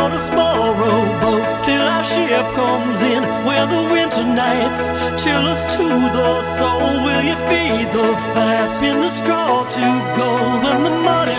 on a small rowboat till our ship comes in, where the winter nights chill us to the soul. Will you feed the fire, spin the straw to gold when the money